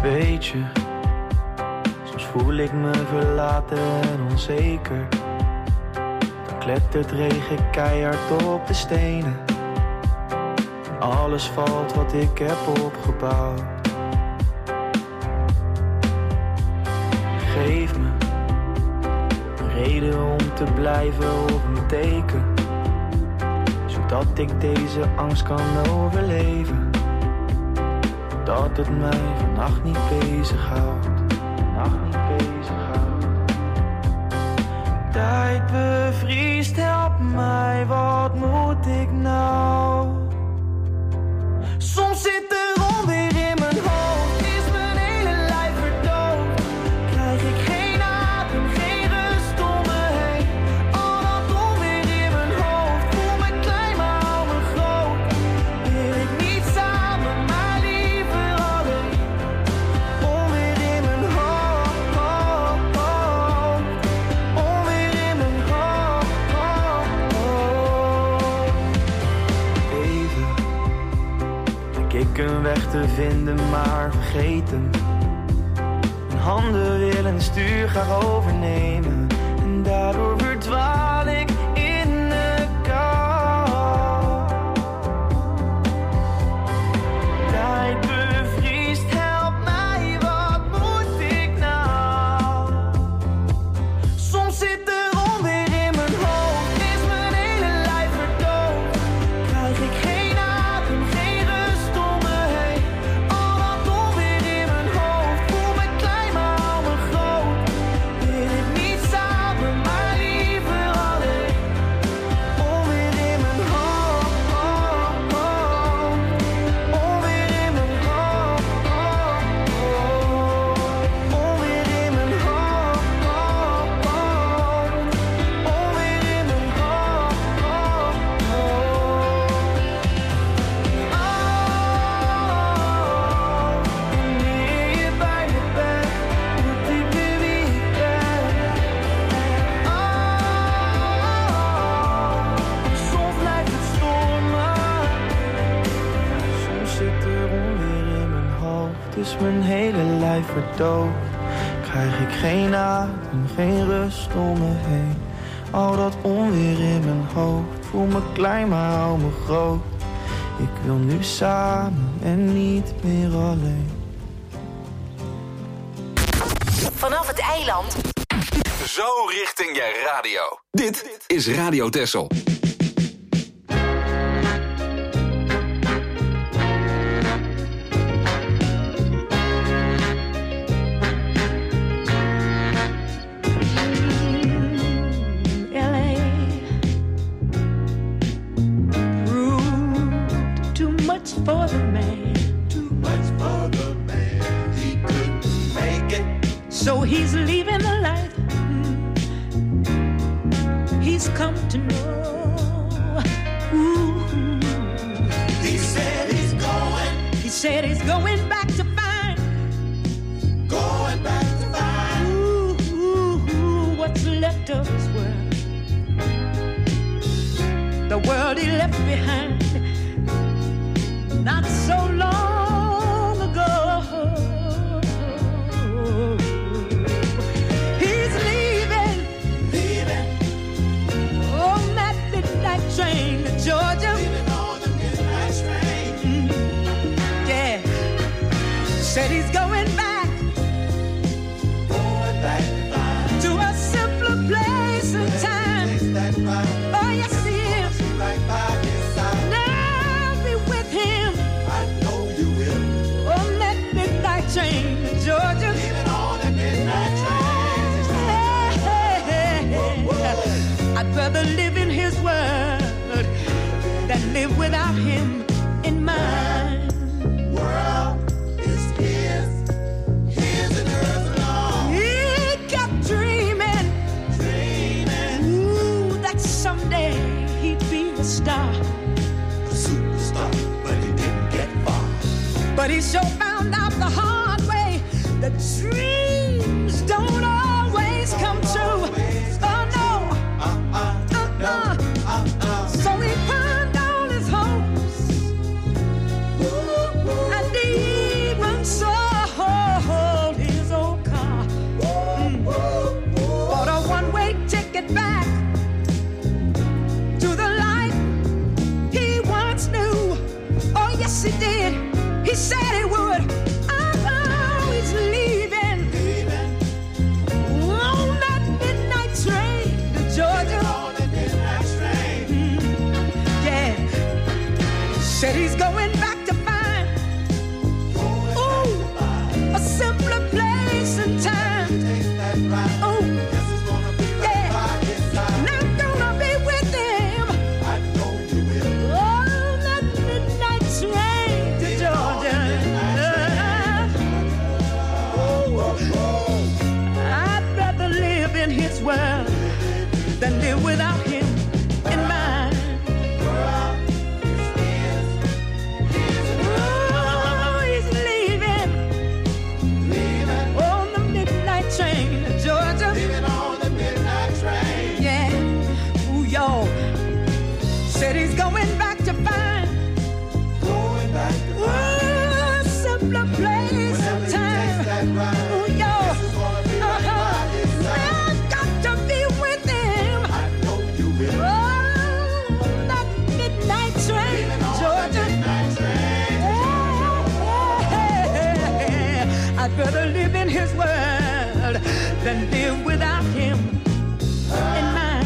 Weet je, soms voel ik me verlaten en onzeker. Dan klettert regen keihard op de stenen. En alles valt wat ik heb opgebouwd. Geef me een reden om te blijven of een teken, zodat ik deze angst kan overleven. Dat het mij vannacht niet bezighoudt. Tijd bevriest, help mij, wat moet ik nou? Soms zit er onweer in mijn hoofd, is mijn hele lijf verdoofd. Krijg ik geen adem, geen rust om me heen. Al dat onweer in mijn hoofd, voel me klein maar hou me groot. Wil ik niet samen, maar liever alleen. Onweer in mijn hoofd, onweer in mijn hoofd. Even ik een weg te vinden, maar vergeten. Mijn handen willen het stuur graag overnemen. En daardoor verdwaal ik in de kou. Tijd bevriest, help mij, wat moet ik nou? Soms zit er onweer in mijn hoofd, is mijn hele lijf verdoofd. Krijg ik geen adem, geen rust om me heen. Al dat onweer in mijn hoofd, voel me klein maar hou me groot. Wil ik niet samen, maar liever alleen. Onweer in mijn hoofd, onweer in mijn hoofd, onweer in mijn hoofd, onweer in mijn hoofd. Wanneer je bij me bent, moet ik weer wie ik ben. Soms lijkt het stormen, soms zit er onweer in mijn hoofd, is mijn hele lijf verdoofd. Krijg ik geen adem, geen rust om me heen. Al dat onweer in mijn hoofd, voel me klein maar hou me groot. Ik wil nu samen en niet meer alleen. Vanaf het eiland. Zo richting je radio. Dit is Radio Texel. LA proved too much for the man. Too much for the man, he couldn't make it. So he's leaving the life he's come to know. Ooh. He said he's going, He said he's going back to find. going back to find. Ooh, what's left of his world. The world he left behind not so long ago. He's leaving on that midnight train to Georgia. Leaving on the midnight train. Yeah, said he's going back Going back to find. to a simpler place and time. Takes that right, Oh, yes, he is. right by his side. Now be with him I know you will. on that midnight train to Georgia. Leaving on the midnight train. I'd rather live in his world than live without him in mine. World is his, his and hers alone. He kept dreaming, Dreaming, ooh, that someday he'd be a star. superstar, but he didn't get far. But he sure found out the hard way that dreams don't always come true. Oh no, so he pawned all his hopes, and even so live without him in mind. Oh, he's leaving on the midnight train to Georgia. Leaving on the midnight train. Yeah, ooh, y'all. Said he's going back to find a simpler place and time. Ooh, y'all. I've got to be with him. I know you will. Oh, that midnight train, Georgia. I'd rather live in his world than live without him in mine.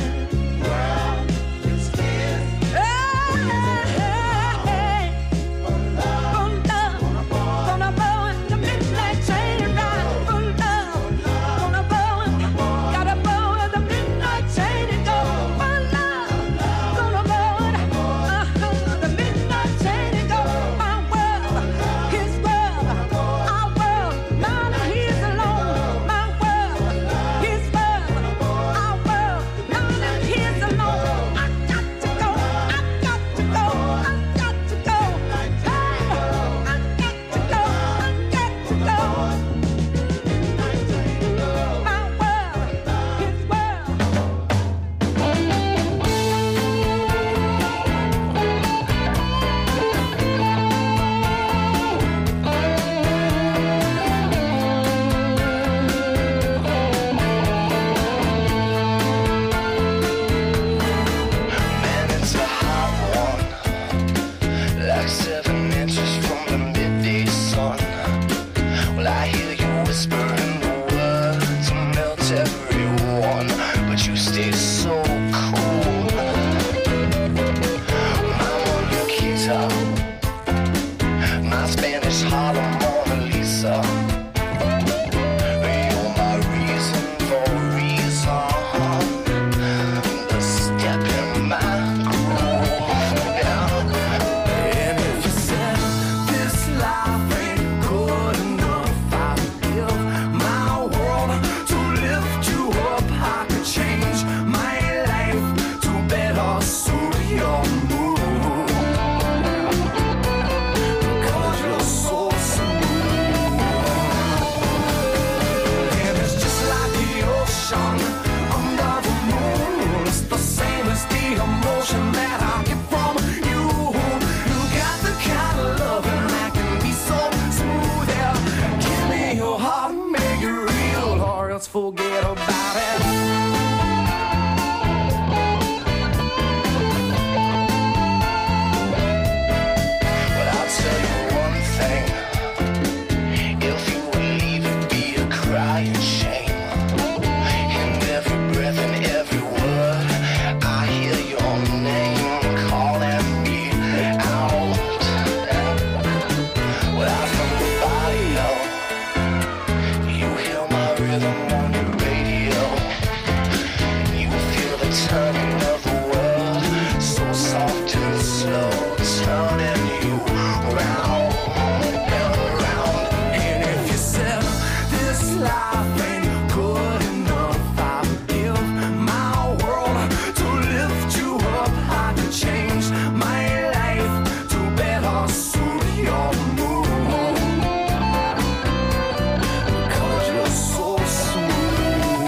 Forget about it. But I'll tell you one thing. If you would leave, it'd be a crying shame. In every breath and every word, I hear your name calling me out. Without from the body, you hear my rhythm on your radio. You feel the turning of the world, so soft and slow, turning you round and around. And if you said this life ain't good enough, I would give my world to lift you up. I could change my life to better suit your mood. Cause you're so smooth.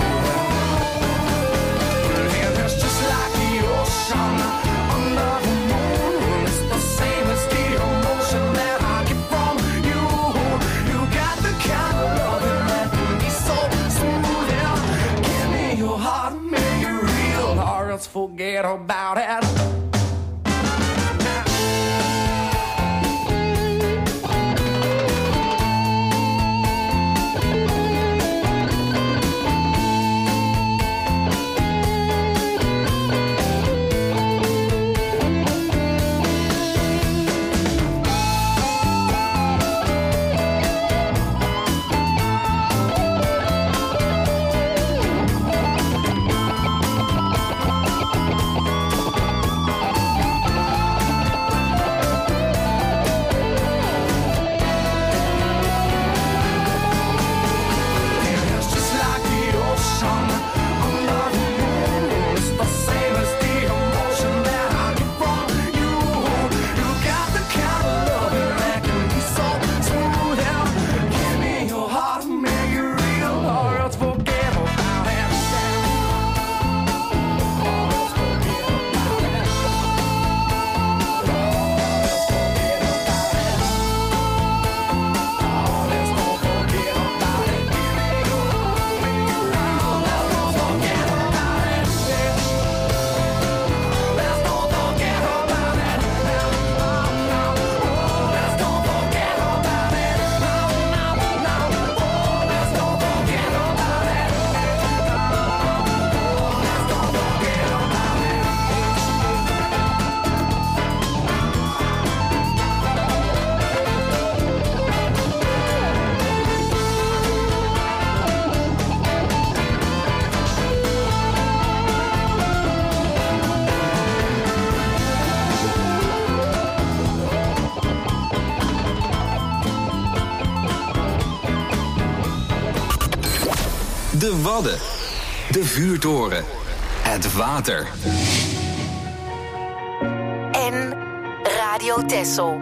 And it's just like the ocean under the moon. It's the same as the emotion that I get from you. You got the kind of loving that can be so smooth. Yeah. Give me your heart, make it real, or else forget about it. De Wadden. De Vuurtoren. Het water. En Radio Texel.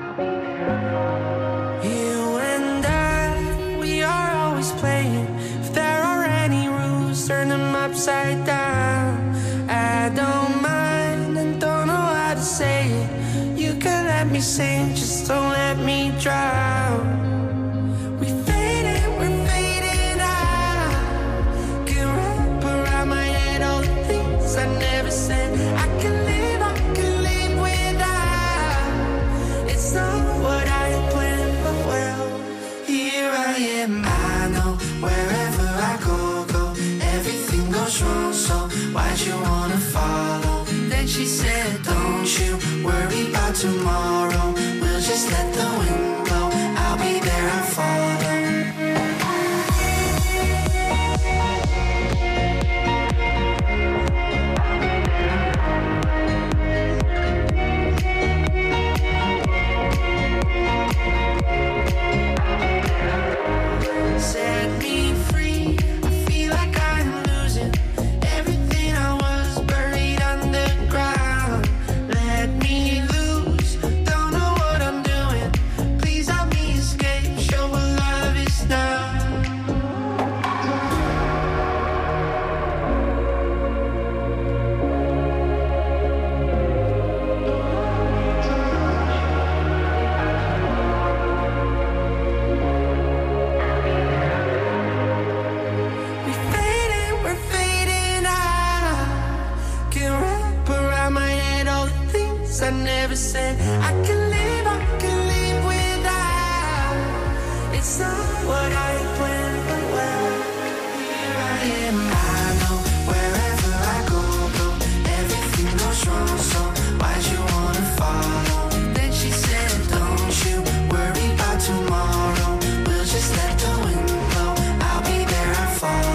You and I, we are always playing. If there are any rules, turn them upside down. I don't mind and don't know how to say it. You can let me sing, just don't let me drown. We faded, we're fading out. Can wrap around my head all the things I never said. I can live without. It's not what I planned, but well, here I am. I know wherever I go, everything goes wrong. So why'd you wanna follow? Then she said, don't you worry about tomorrow. We'll just let the wind blow. I'll be there, I'll follow. Set me free, I feel like I'm losing everything I was buried underground. Let me loose, don't know what I'm doing. Please help me escape, show what love is now. We faded, we're fading out. Can wrap around my head all the things I never said. I can live without. It's not what I planned, but well, here I am. I know wherever I go, everything goes wrong. So why'd you wanna follow? Then she said, don't you worry about tomorrow. We'll just let the wind blow. I'll be there, I'll follow.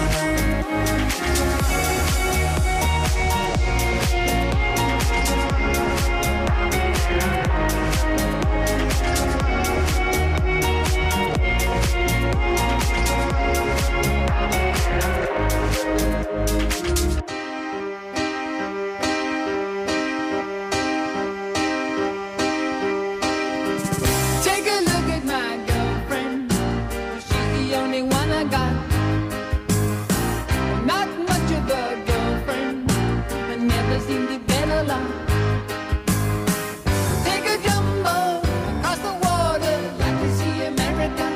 Take a look at my girlfriend. She's the only one I got. Not much of a girlfriend, but never seemed to get a lot. Take a jumbo across the water, like to see America.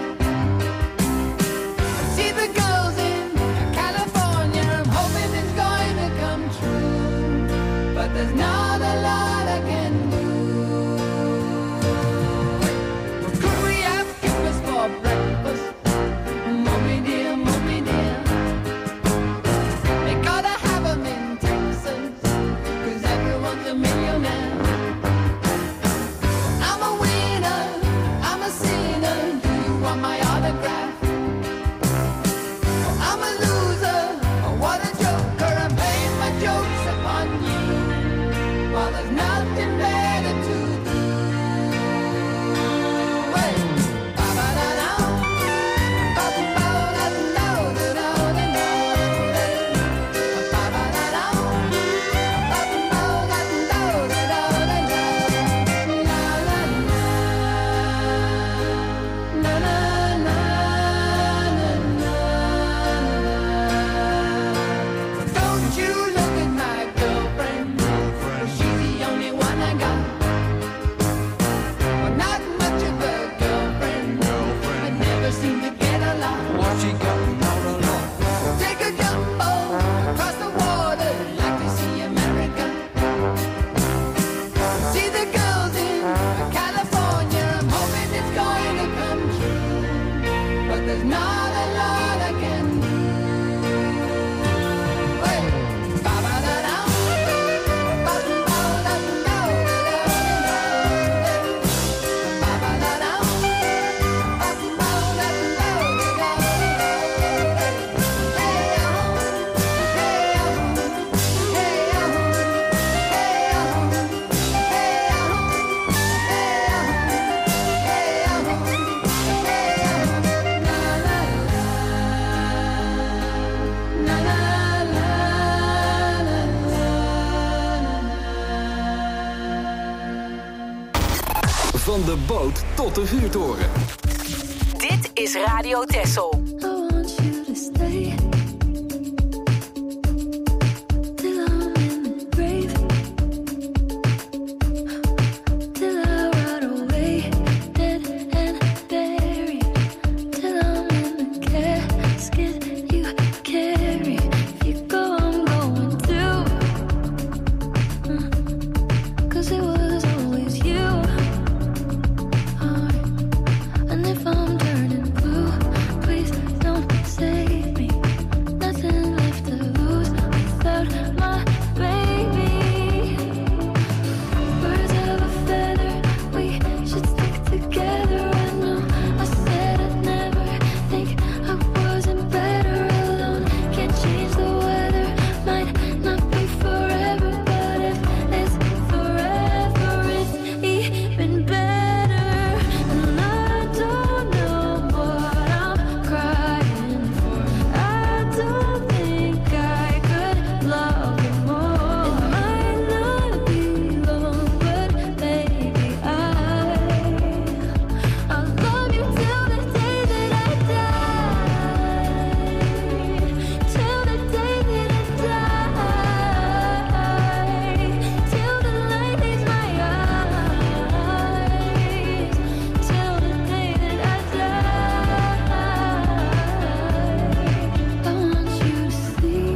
See the girls in California. I'm hoping it's going to come true, but there's not a lot I can do. Could we have breakfast for breakfast? Mommy dear, mommy dear. They gotta have 'em in Texas, 'cause everyone's a millionaire. I'm a winner, I'm a sinner. Do you want my autograph? I'm a loser, what a joker. I'm playing my jokes upon you. While there's no Van de boot tot de vuurtoren. Dit is Radio Texel. I want you to stay till I'm in the grave, till I rot away, dead and buried, till I'm in the casket you carry. If you go, I'm going too, 'cause it was always you. And if I'm turning blue, please don't save me. Nothing left to lose without my baby. Birds of a feather, we should stick together. I know I said I'd never think I wasn't better alone. Can't change the weather, might not be forever, but if it's forever, it's even better. And I don't know what I'm crying for. I don't think I could love you more. It might not be long, but baby, I'll love you till the day that I die. Till the day that I die. Till the light leaves my eyes. Till the day that I die. I want you to see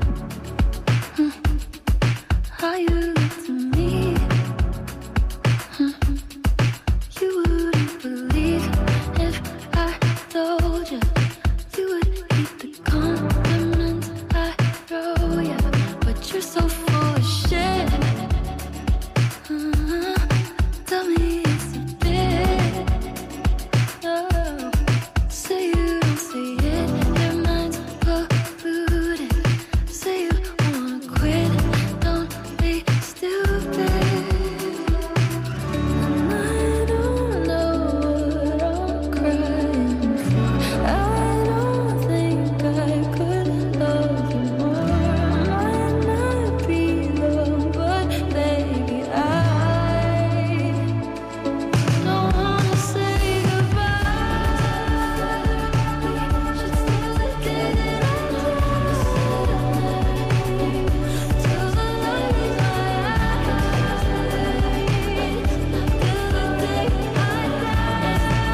how you look to me. You wouldn't believe if I told you. You would hate the compliments I throw ya, but you're so full of shit. Tell me it's a bit. Oh, say you don't see it, your mind's polluted. Say you wanna quit, don't be stupid. And I don't know what I'm crying for. I don't think I could love you more. Might not be long, but baby, I don't wanna say goodbye. We should still together till the light is my eyes. Till the day I die.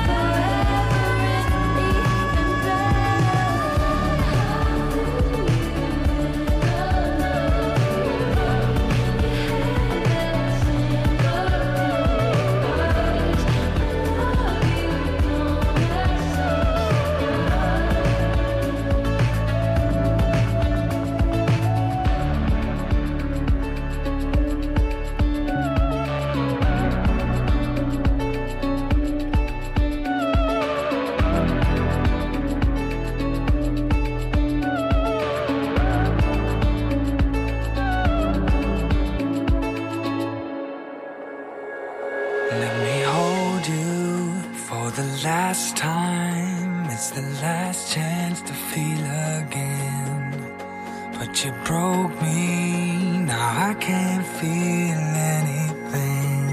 Let me hold you for the last time. It's the last chance to feel again. But you broke me, now I can't feel anything.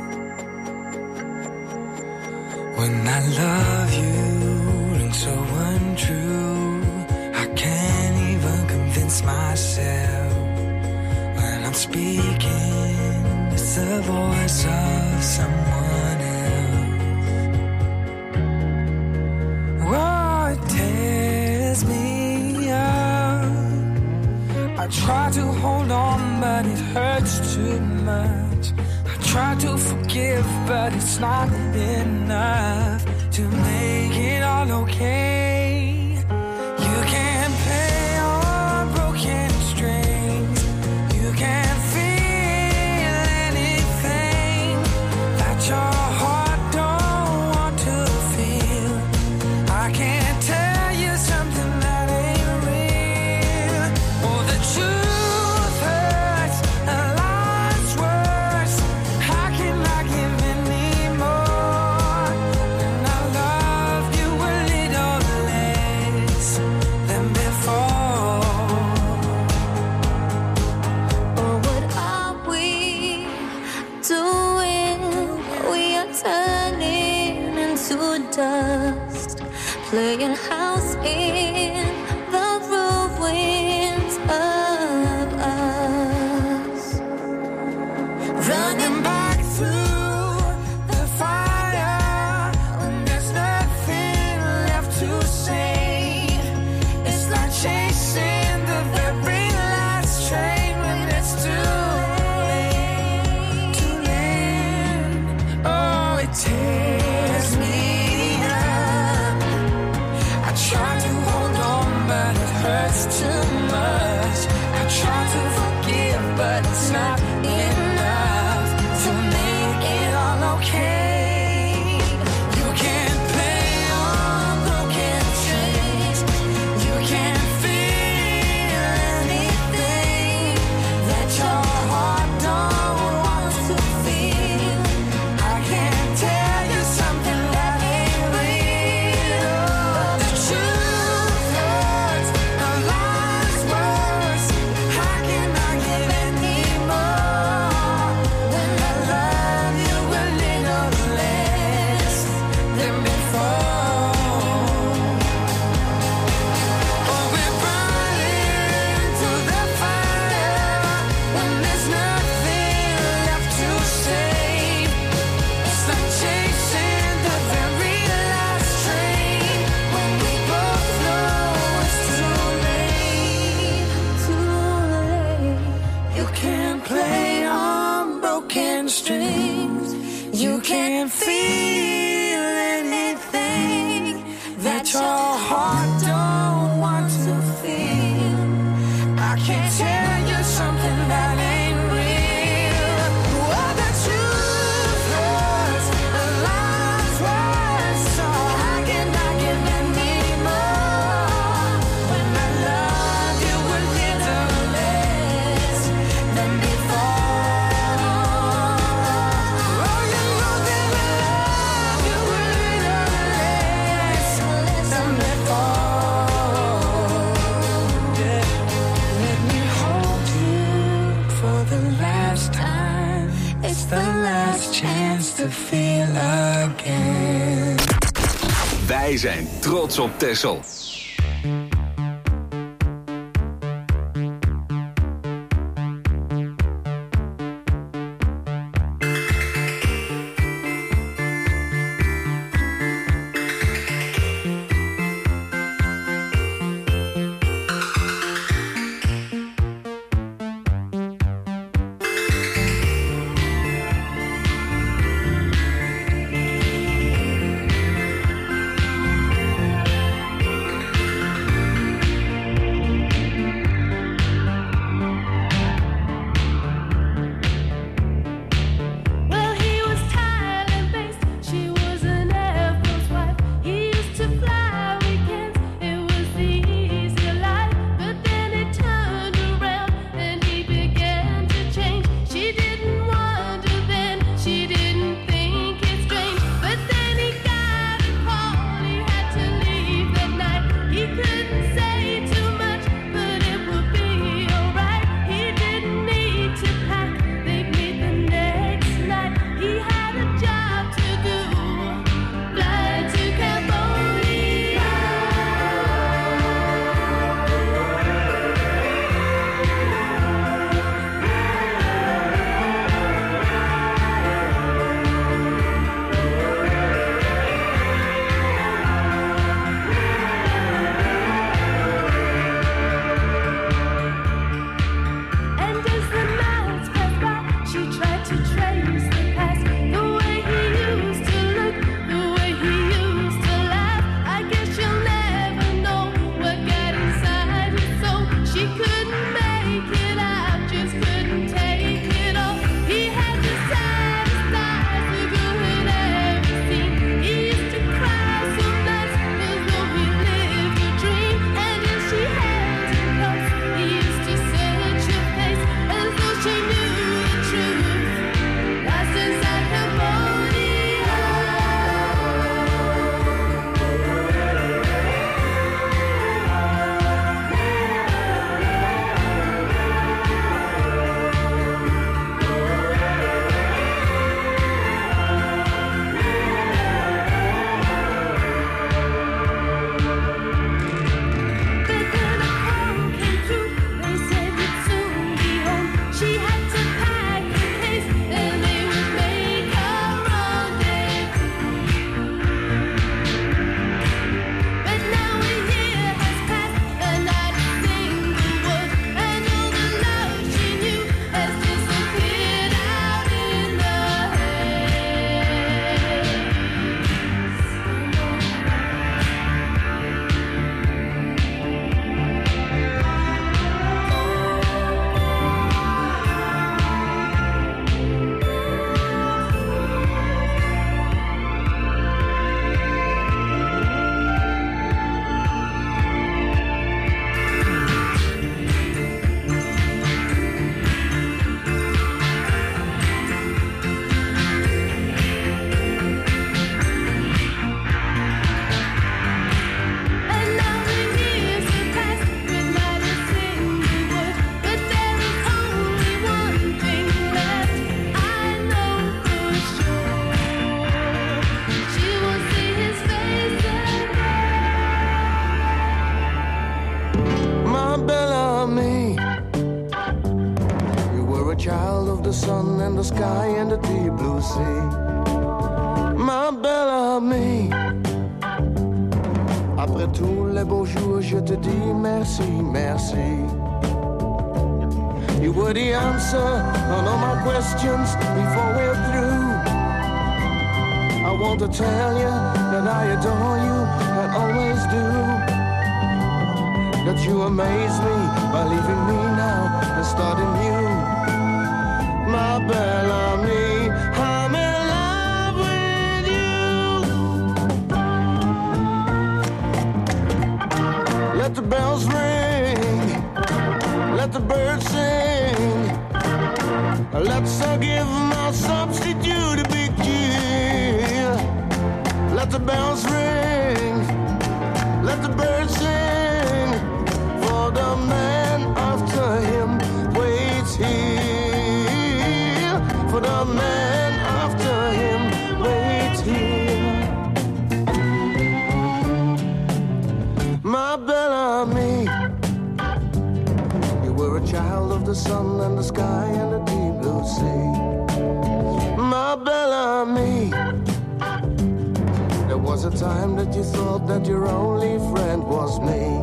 When I love you, and so untrue, I can't even convince myself. When I'm speaking, it's the voice of someone else. Oh, it tears me up. I try to hold on, but it hurts too much. I try to forgive, but it's not enough to make it all okay. You can't play on broken strings. You can't feel anything that your heart don't want to feel. I can't tell you something that ain't real. Oh, the truth hurts, and life's worse. How can I give any more? And I love you a little less. broken house in the ruins of us. Running back through the fire when there's nothing left to say. It's like chasing the very last train when it's too late. Oh, it tears me up. I try to hold on, but it hurts too much. I try to forgive, but it's not enough to make it all okay. You can't play on broken strings. You can't feel anything that your heart don't want to feel. I can't tell you something that ain't real. But the truth hurts, the lies worse. How can I give any more when I love you a little less than before? Oh, we're burning through the fire when there's nothing left to save. It's like chasing the very last train when we both know it's too late. You can't play on broken strings. You can't feel anything that your heart don't want to feel. I can't tell you something that ain't real. Oh, the truth hurts, the lies worse. So how can I give any more when I love you a little less than before? Oh, you know that I love you a little less than before. Yeah. Let me hold you for the last time. It's the last chance to feel again. Wij zijn trots op Texel. the sun and the sky and the deep blue sea. Ma belle amie, après tous les beaux jours, je te dis merci, merci. You were the answer on all my questions before we're through. I want to tell you that I adore you and always do. That you amaze me by leaving me now and starting new. My belle amie, I'm in love with you. Let the bells ring, let the birds sing. Let's give my substitute a big cheer. Let the bells ring, let the birds sing. For the man after him waits here. For the man after him waits here. My belle amie, you were a child of the sun and the sky and the deep blue sea. My belle amie, there was a time that you thought that your only friend was me.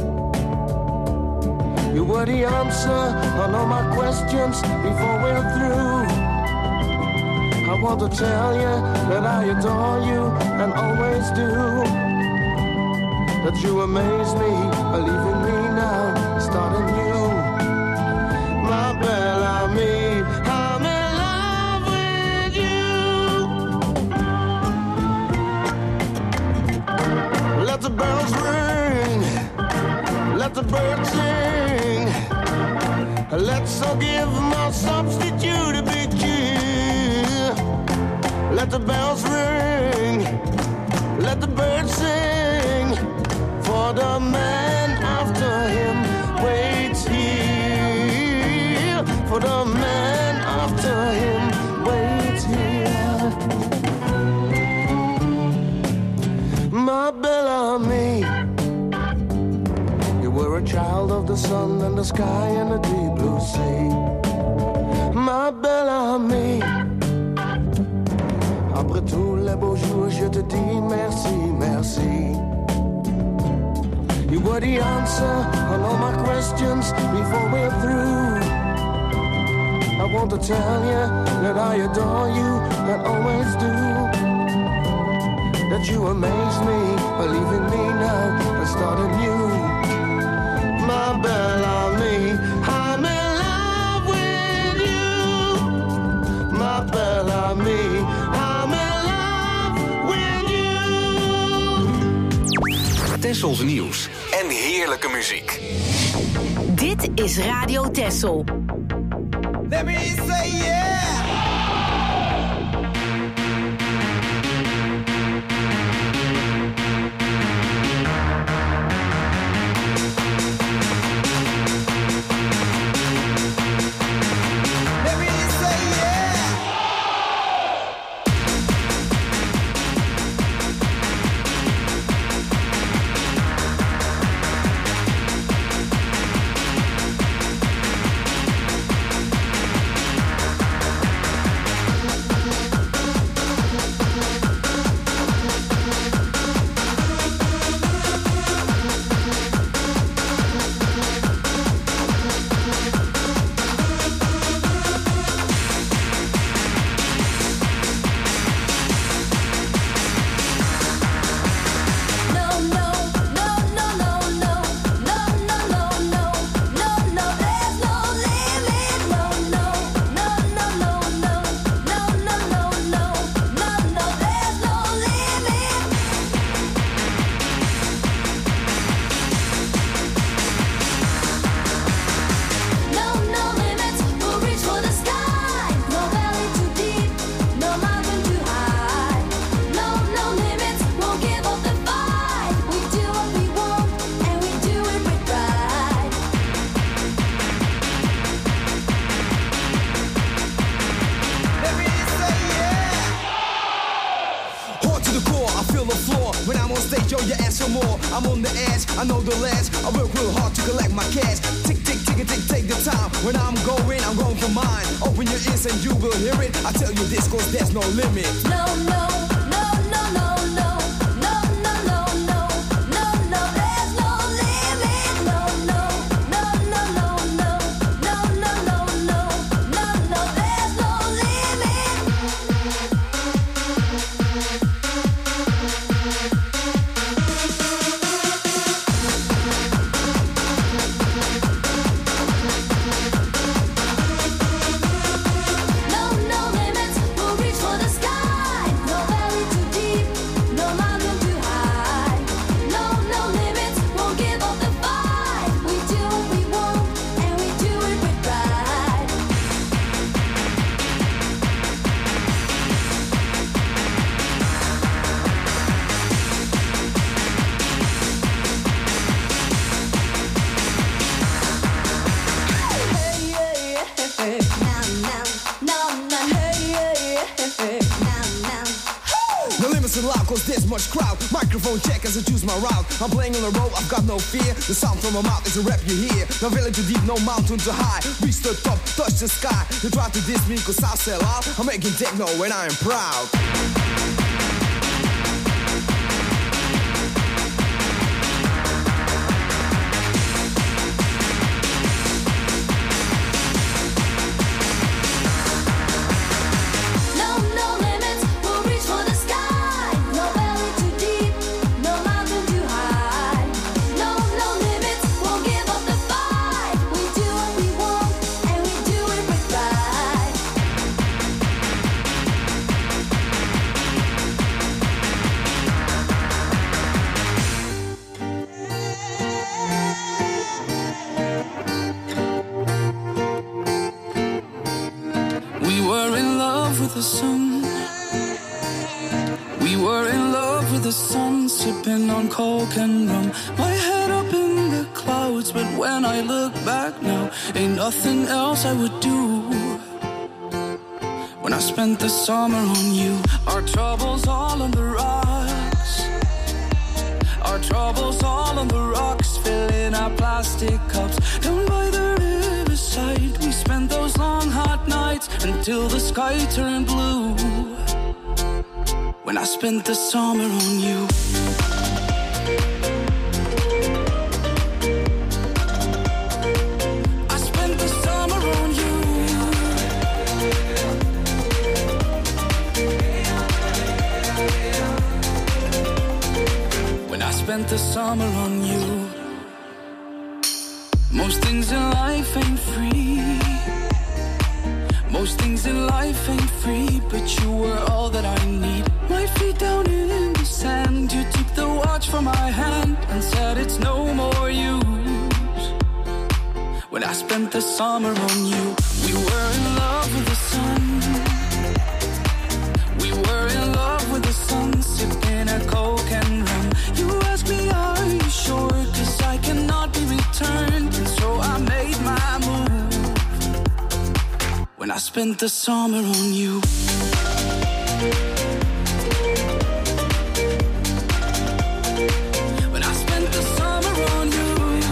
You were the answer on all my questions before we're through. I want to tell you that I adore you and always do. That you amaze me, believing me now, starting new. My belle amie, I'm in love with you. Let the bells ring, let the birds sing. Let's all give my substitute a big cheer. Let the bells ring, let the birds sing. For the man after him waits here. For the man after him waits here. My belle amie, you were a child of the sun and the sky and the deep blue sea. Ma belle amie, après tous les beaux jours, je te dis merci, merci. You were the answer on all my questions before we're through. I want to tell you that I adore you and always do. That you amaze me, believing me now and starting new. My belle amie, I'm in love with you. My belle amie, I'm in love with you. Tessels nieuws en heerlijke muziek. Dit is Radio Tessel. Let me say yeah. Yo, you ask for more. I'm on the edge, I know the ledge. I work real hard to collect my cash. Tick, tick, tick, tick, take the time. When I'm going for mine. Open your ears and you will hear it. I tell you this cause there's no limit. No, no, no, no, no, no. No, no, no, no. No, no, there's no limit. No, no, no, no, no, no. No, no, no, no. No, no, there's no limit. No, no limits. We'll reach for the sky. No valley too deep. No mountain too high. No, no limits. Won't give up the fight. We do what we want, and we do it with pride. Hey, yeah, yeah. Now, now, now, now. Hey, yeah, yeah. Now, now. No limits in life cause there's much crowd. Microphone check as I choose my route. I'm playing on the road, I've got no fear. The sound from my mouth is a rap you hear. No valley too deep, no mountain too high. Reach the top, touch the sky. You try to diss me cause I sell out. I'm making techno when I am proud. No, no limits. We'll reach for the sky. No valley too deep. No mountain too high. No, no limits. Won't give up the fight. We do what we want, and we do it with pride. We were in love with the sun. We were in love with the sun, sipping on coke and rum. My head up in the clouds, but when I look back now, ain't nothing else I would do. When I spent the summer on you, our troubles all on the rocks. Our troubles all on the rocks, filling our plastic cups. Down by the riverside, we spent those long hot nights until the sky turned blue. When I spent the summer on you. I spent the summer on you. When I spent the summer on you. Most things in life ain't free. Most things in life ain't free, but you were all that I need. My feet down in the sand, you took the watch from my hand and said it's no more use. When I spent the summer on you, we were in love with the sun. We were in love with the sun, sipping a coke and rum. You asked me, are you sure? 'Cause I cannot be returned, and so I made my move. When I spent the summer on you. When I spent the summer on you.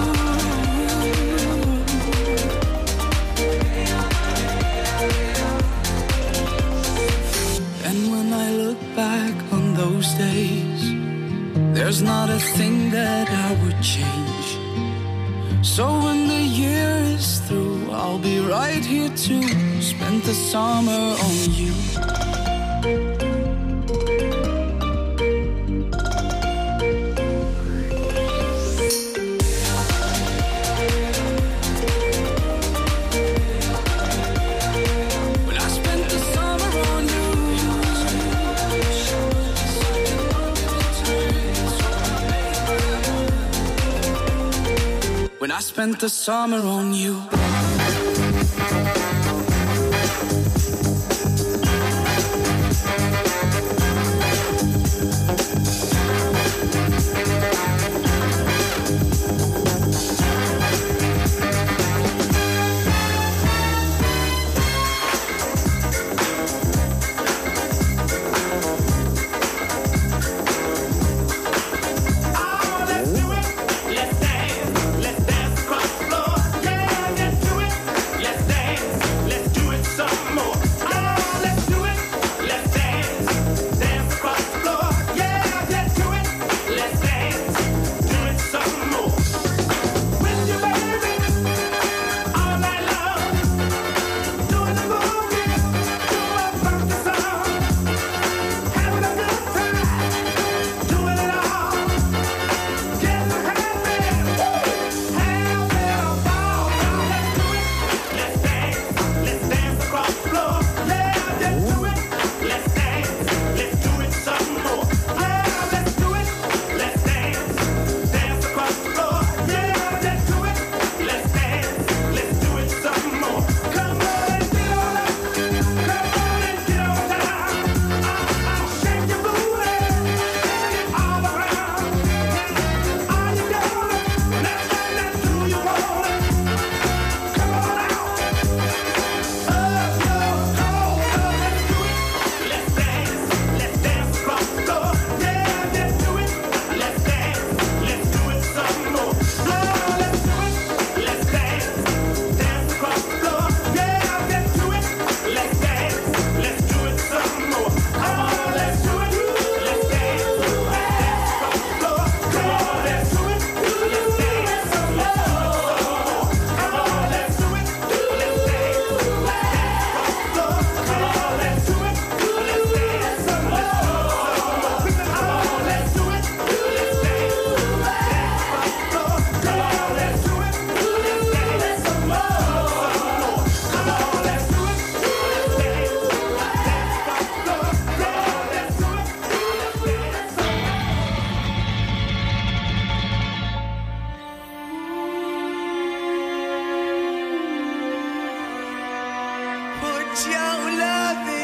And when I look back on those days, there's not a thing that I would change. So when the year is through, I'll be right here to spend the summer on you. When I spent the summer on you. When I spent the summer on you. Let's dance across the floor. Yeah, yeah. your loving.